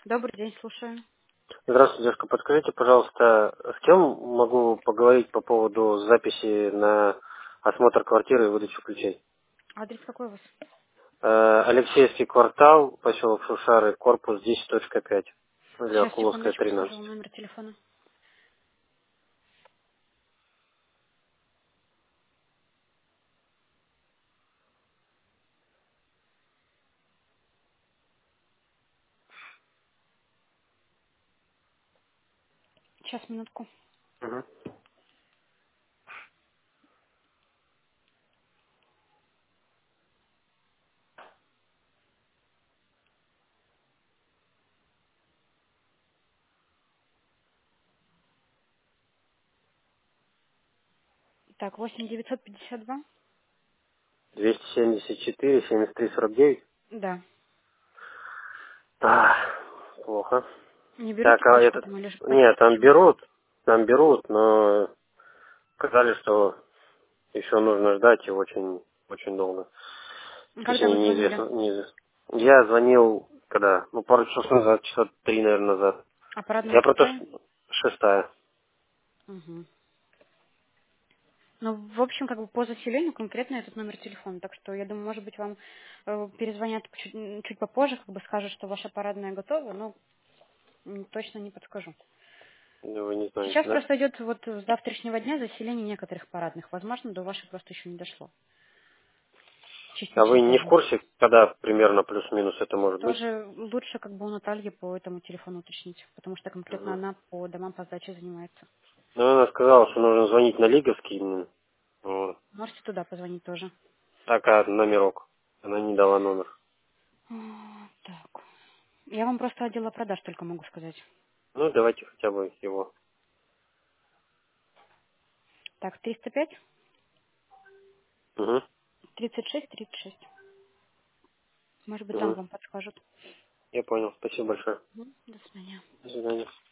Добрый день, слушаю. Здравствуйте, девушка. Подскажите, пожалуйста, с кем могу поговорить по поводу записи на осмотр квартиры и выдачу ключей? Адрес какой у вас? Алексеевский квартал, поселок Шушары, корпус 10.5. Или Сейчас, Акуловская, секундочку, скажу 13. вам номер телефона. Сейчас, минутку. Мгм. Так, 8952. 274, 73, 49. Да. А, плохо. Не Так, берете а почту этот... там или Нет, почему? там берут, но сказали, что еще нужно ждать и очень, очень долго. В Когда вы течение звонили? неизвестно. Я звонил, когда? Ну, пару часов назад, часа 3, наверное, назад. А парадная Я про то, какая? что 6-я. Угу. Ну, в общем, как бы по заселению конкретно этот номер телефона. Так что, я думаю, может быть, вам перезвонят чуть попозже, как бы скажут, что ваша парадная готова, но точно не подскажу. Ну, вы не знаете, Сейчас да? просто идет вот с завтрашнего дня заселение некоторых парадных. Возможно, до вашей просто еще не дошло. А вы Частично не в тоже. курсе, когда примерно плюс-минус это может быть? Тоже лучше как бы у Натальи по этому телефону уточнить, потому что конкретно Мгм. она по домам по сдаче занимается. Ну, она сказала, что нужно звонить на Лиговский. Вот. Можете туда позвонить тоже. Так, а номерок. Она не дала номер. Так. Я вам просто отдела продаж только могу сказать. Ну, давайте хотя бы его. Так, 305 Угу. 36 36. Может быть, там Угу. вам подскажут. Я понял. Спасибо большое. До свидания. До свидания.